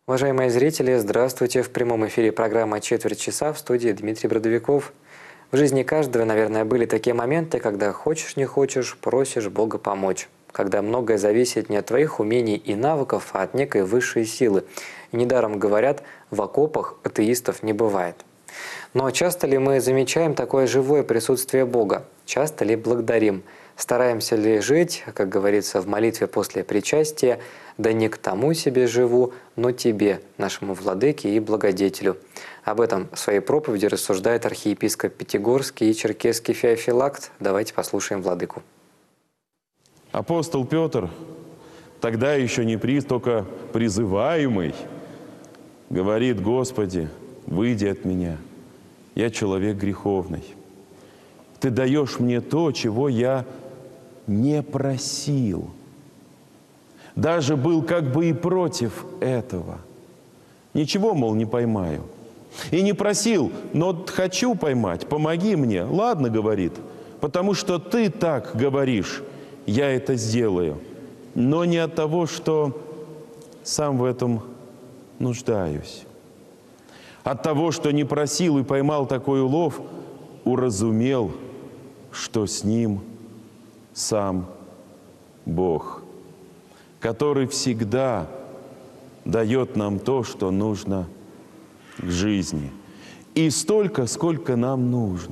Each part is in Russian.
Уважаемые зрители, здравствуйте! В прямом эфире программа «Четверть часа» в студии Дмитрий Бродовиков. В жизни каждого, наверное, были такие моменты, когда хочешь не хочешь, просишь Бога помочь. Когда многое зависит не от твоих умений и навыков, а от некой высшей силы. И недаром говорят, в окопах атеистов не бывает. Но часто ли мы замечаем такое живое присутствие Бога? Часто ли благодарим? Стараемся ли жить, как говорится в молитве после причастия, «Да не к тому себе живу, но тебе, нашему владыке и благодетелю». Об этом в своей проповеди рассуждает архиепископ Пятигорский и Черкесский Феофилакт. Давайте послушаем владыку. Апостол Петр, тогда еще не только призываемый, говорит: «Господи, выйди от меня, я человек греховный. Ты даешь мне то, чего я не просил». Даже был как бы и против этого. Ничего, мол, не поймаю. И не просил, но хочу поймать, помоги мне. Ладно, говорит, потому что ты так говоришь, я это сделаю. Но не от того, что сам в этом нуждаюсь. От того, что не просил и поймал такой улов, уразумел, что с ним сам Бог, который всегда дает нам то, что нужно к жизни. И столько, сколько нам нужно.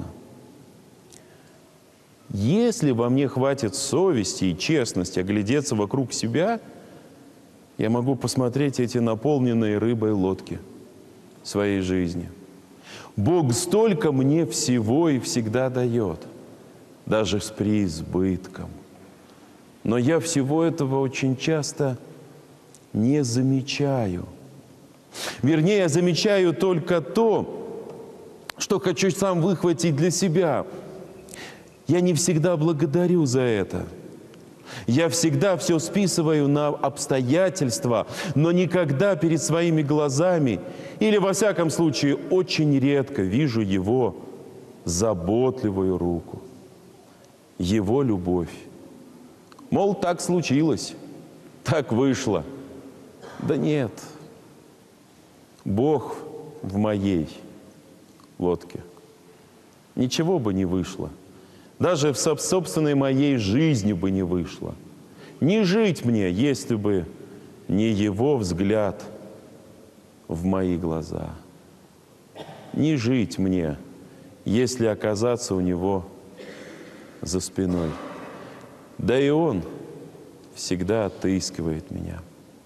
Если во мне хватит совести и честности оглядеться вокруг себя, я могу посмотреть эти наполненные рыбой лодки своей жизни. Бог столько мне всего и всегда дает, даже с преизбытком. Но я всего этого очень часто не замечаю. Вернее, я замечаю только то, что хочу сам выхватить для себя. Я не всегда благодарю за это. Я всегда все списываю на обстоятельства, но никогда перед своими глазами, или во всяком случае очень редко вижу Его заботливую руку, Его любовь. Мол, так случилось, так вышло. Да нет, Бог в моей лодке. Ничего бы не вышло. Даже в собственной моей жизни бы не вышло. Не жить мне, если бы не Его взгляд в мои глаза. Не жить мне, если оказаться у Него за спиной. Да и Он всегда отыскивает меня.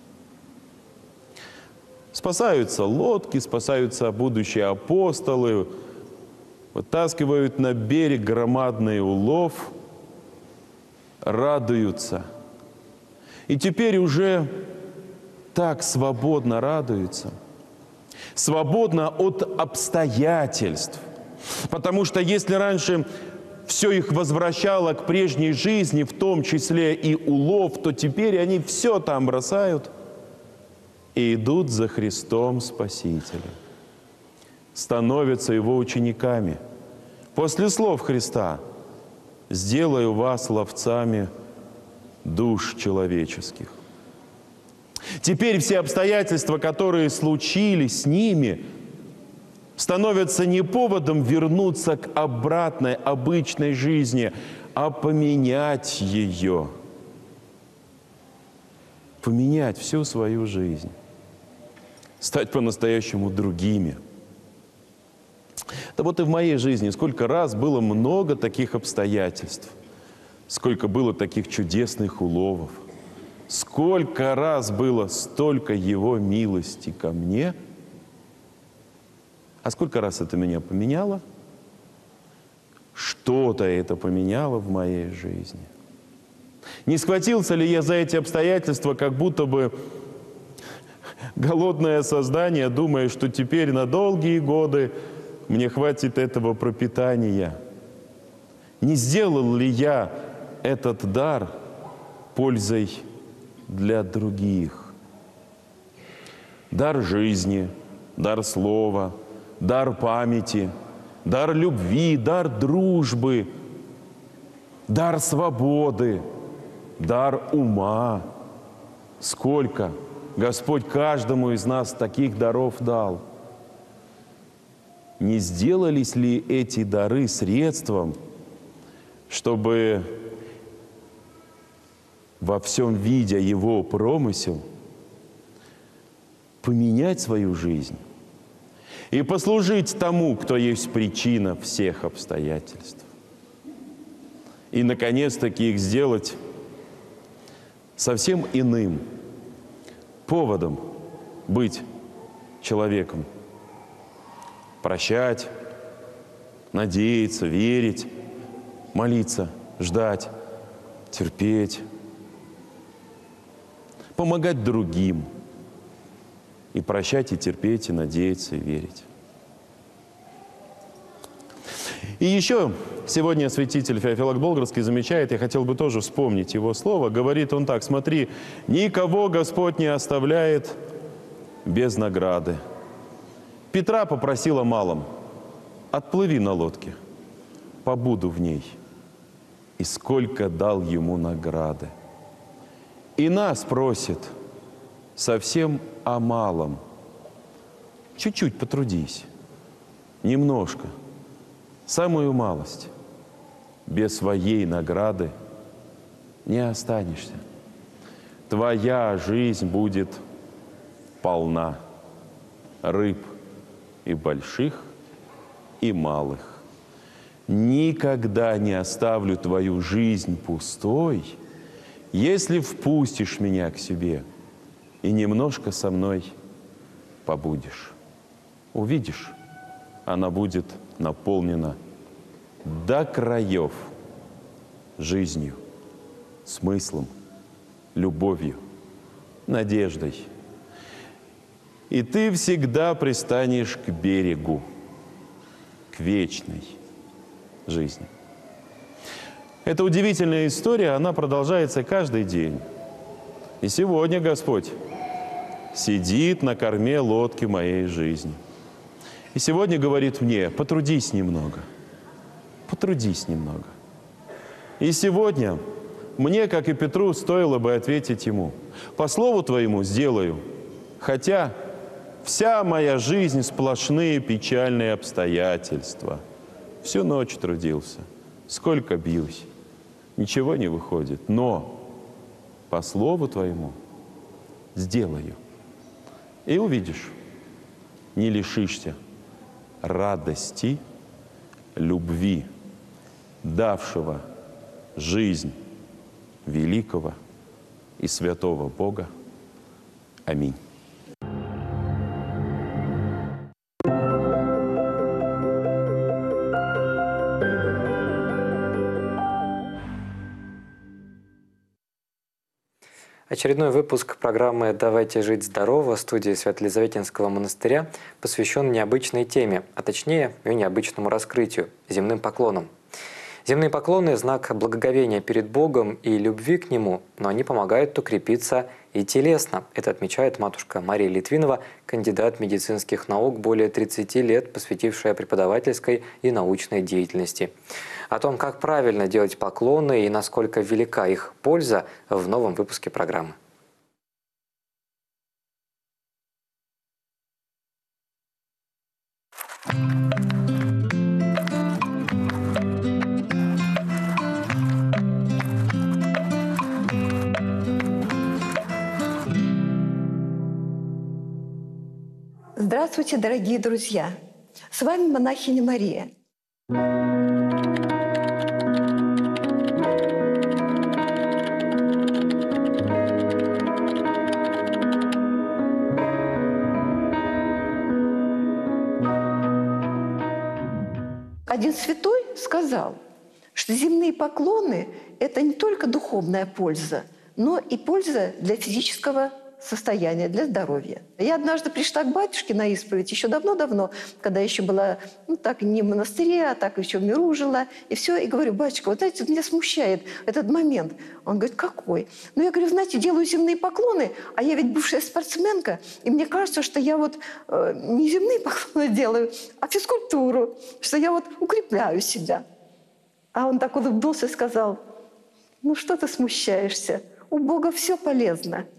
Спасаются лодки, спасаются будущие апостолы, вытаскивают на берег громадный улов, радуются. И теперь уже так свободно радуются, свободно от обстоятельств. Потому что если раньше все их возвращало к прежней жизни, в том числе и улов, то теперь они все там бросают и идут за Христом Спасителем, становятся Его учениками. После слов Христа: «Сделаю вас ловцами душ человеческих». Теперь все обстоятельства, которые случились с ними, становятся не поводом вернуться к обратной, обычной жизни, а поменять ее. Поменять всю свою жизнь. Стать по-настоящему другими. Да вот и в моей жизни сколько раз было много таких обстоятельств, сколько было таких чудесных уловов, сколько раз было столько Его милости ко мне. А сколько раз это меня поменяло? Что-то это поменяло в моей жизни. Не схватился ли я за эти обстоятельства, как будто бы голодное создание, думая, что теперь на долгие годы мне хватит этого пропитания? Не сделал ли я этот дар пользой для других? Дар жизни, дар слова, дар памяти, дар любви, дар дружбы, дар свободы, дар ума. Сколько Господь каждому из нас таких даров дал. Не сделались ли эти дары средством, чтобы во всем видя Его промысел, поменять свою жизнь и послужить тому, кто есть причина всех обстоятельств? И, наконец-таки, их сделать совсем иным поводом быть человеком. Прощать, надеяться, верить, молиться, ждать, терпеть, помогать другим. И прощать, и терпеть, и надеяться, и верить. И еще сегодня святитель Феофилак Болградский замечает, я хотел бы тоже вспомнить его слово, говорит он так: смотри, никого Господь не оставляет без награды. Петра попросил о малом: отплыви на лодке, побуду в ней. И сколько дал ему награды. И нас просит совсем о малом. Чуть-чуть потрудись, немножко, самую малость. Без своей награды не останешься. Твоя жизнь будет полна рыб и больших, и малых. Никогда не оставлю твою жизнь пустой, если впустишь меня к себе и немножко со мной побудешь. Увидишь, она будет наполнена до краев жизнью, смыслом, любовью, надеждой. И ты всегда пристанешь к берегу, к вечной жизни. Эта удивительная история, она продолжается каждый день. И сегодня Господь сидит на корме лодки моей жизни. И сегодня говорит мне: потрудись немного, потрудись немного. И сегодня мне, как и Петру, стоило бы ответить ему: по слову твоему сделаю, хотя вся моя жизнь сплошные печальные обстоятельства. Всю ночь трудился, сколько бьюсь, ничего не выходит. Но по слову твоему сделаю. И увидишь, не лишишься радости, любви, давшего жизнь великого и святого Бога. Аминь. Очередной выпуск программы «Давайте жить здорово» в студии Свято-Елизаветинского монастыря посвящен необычной теме, а точнее ее необычному раскрытию – земным поклонам. Земные поклоны – знак благоговения перед Богом и любви к Нему, но они помогают укрепиться и телесно. Это отмечает матушка Мария Литвинова, кандидат медицинских наук, более 30 лет посвятившая преподавательской и научной деятельности. О том, как правильно делать поклоны и насколько велика их польза, в новом выпуске программы. Здравствуйте, дорогие друзья! С вами монахиня Мария. Один святой сказал, что земные поклоны – это не только духовная польза, но и польза для физического состояния, для здоровья. Я однажды пришла к батюшке на исповедь еще давно-давно, когда еще была, так не в монастыре, а так еще в миру жила, и все, и говорю: батюшка, вот знаете, меня смущает этот момент. Он говорит: какой? Ну, я говорю: знаете, делаю земные поклоны, а я ведь бывшая спортсменка, и мне кажется, что я вот не земные поклоны делаю, а физкультуру, что я вот укрепляю себя. А он так улыбнулся и сказал: ну, что ты смущаешься? У Бога все полезно.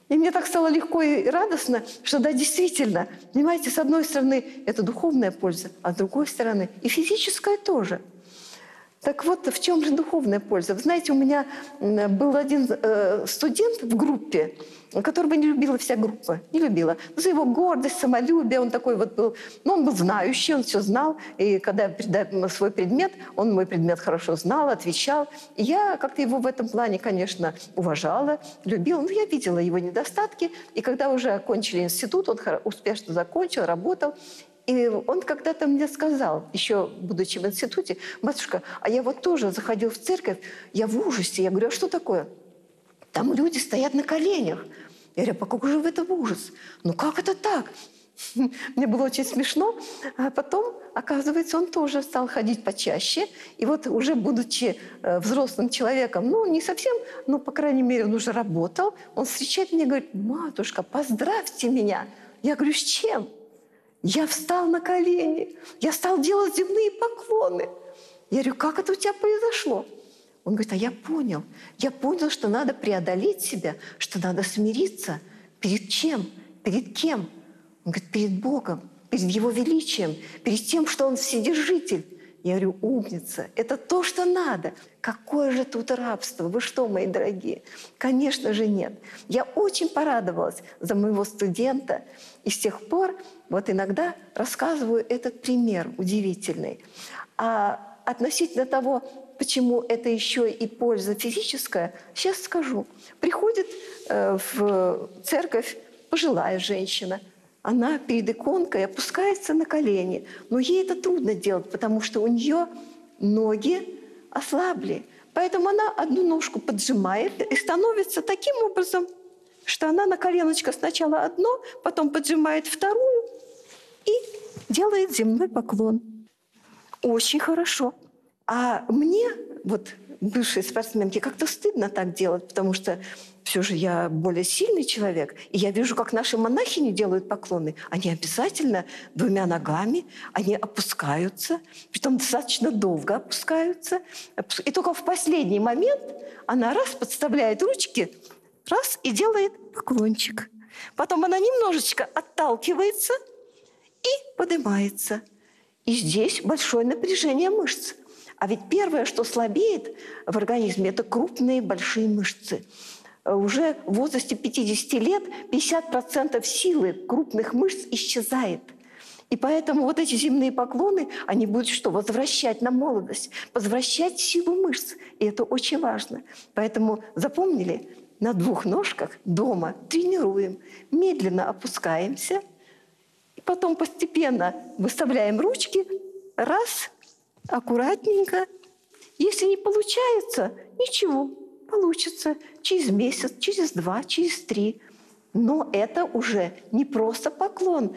И мне так стало легко и радостно, что да, действительно, понимаете, с одной стороны, это духовная польза, а с другой стороны, и физическая тоже. Так вот, в чем же духовная польза? Вы знаете, у меня был один студент в группе, которого не любила вся группа, не любила. За его гордость, самолюбие, он такой вот был, ну, он был знающий, он все знал, и когда я передаю свой предмет, он мой предмет хорошо знал, отвечал. И я как-то его в этом плане, конечно, уважала, любила, но я видела его недостатки, и когда уже окончили институт, он успешно закончил, работал, и он когда-то мне сказал, еще будучи в институте: «Матушка, а я вот тоже заходил в церковь, я в ужасе». Я говорю: «А что такое?» «Там люди стоят на коленях». Я говорю: «А какой же в этом ужас? Ну как это так?» Мне было очень смешно. А потом, оказывается, он тоже стал ходить почаще. И вот уже будучи взрослым человеком, ну не совсем, но, по крайней мере, он уже работал, он встречает меня и говорит: «Матушка, поздравьте меня». Я говорю: «С чем?» Я встал на колени, я стал делать земные поклоны. Я говорю: «Как это у тебя произошло?» Он говорит: «А я понял, что надо преодолеть себя, что надо смириться. Перед чем? Перед кем?» Он говорит: «Перед Богом, перед Его величием, перед тем, что Он вседержитель». Я говорю: «Умница, это то, что надо». Какое же тут рабство? Вы что, мои дорогие? Конечно же нет. Я очень порадовалась за моего студента. И с тех пор вот иногда рассказываю этот пример удивительный. А относительно того, почему это еще и польза физическая, сейчас скажу. Приходит в церковь пожилая женщина. Она перед иконкой опускается на колени. Но ей это трудно делать, потому что у нее ноги ослабли. Поэтому она одну ножку поджимает и становится таким образом, что она на коленочках сначала одно, потом поджимает вторую и делает земной поклон. Очень хорошо. А мне, вот бывшей спортсменке, как-то стыдно так делать, потому что все же я более сильный человек, и я вижу, как наши монахини делают поклоны. Они обязательно двумя ногами, они опускаются, притом достаточно долго опускаются. И только в последний момент она раз подставляет ручки, раз и делает поклончик. Потом она немножечко отталкивается и поднимается. И здесь большое напряжение мышц. А ведь первое, что слабеет в организме, это крупные большие мышцы. Уже в возрасте 50 лет 50% силы крупных мышц исчезает. И поэтому вот эти земные поклоны, они будут что? Возвращать нам молодость, возвращать силу мышц. И это очень важно. Поэтому запомнили? На двух ножках дома тренируем. Медленно опускаемся. И потом постепенно выставляем ручки. Раз, аккуратненько. Если не получается, ничего. Получится через месяц, через 2, через 3. Но это уже не просто поклон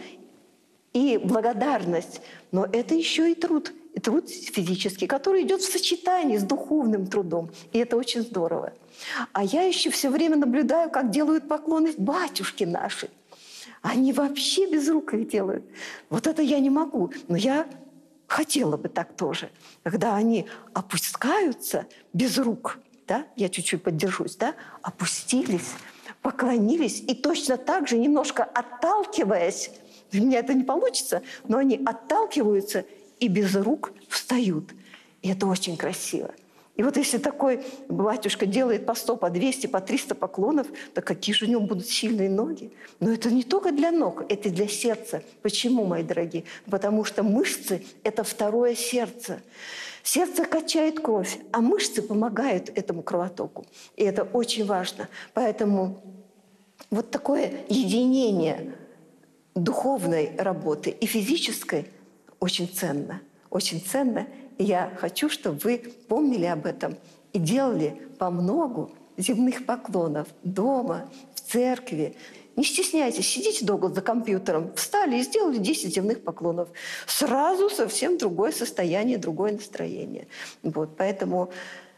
и благодарность, но это еще и труд физический, который идет в сочетании с духовным трудом. И это очень здорово. А я еще все время наблюдаю, как делают поклоны батюшки наши. Они вообще без рук их делают. Вот это я не могу, но я хотела бы так тоже. Когда они опускаются без рук, да, я чуть-чуть поддержусь, да, опустились, поклонились, и точно так же, немножко отталкиваясь, у меня это не получится, но они отталкиваются и без рук встают. И это очень красиво. И вот если такой батюшка делает по 100, по 200, по 300 поклонов, то какие же у него будут сильные ноги? Но это не только для ног, это и для сердца. Почему, мои дорогие? Потому что мышцы – это второе сердце. Сердце качает кровь, а мышцы помогают этому кровотоку. И это очень важно. Поэтому вот такое единение духовной работы и физической очень ценно. Очень ценно. И я хочу, чтобы вы помнили об этом и делали по многу земных поклонов дома, в церкви. Не стесняйтесь, сидите долго за компьютером, встали и сделали 10 земных поклонов. Сразу совсем другое состояние, другое настроение. Вот, поэтому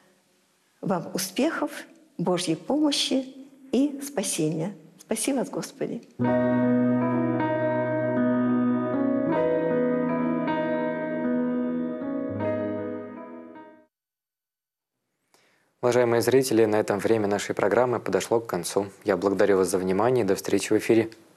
вам успехов, Божьей помощи и спасения. Спаси вас, Господи. Уважаемые зрители, на этом время нашей программы подошло к концу. Я благодарю вас за внимание и до встречи в эфире.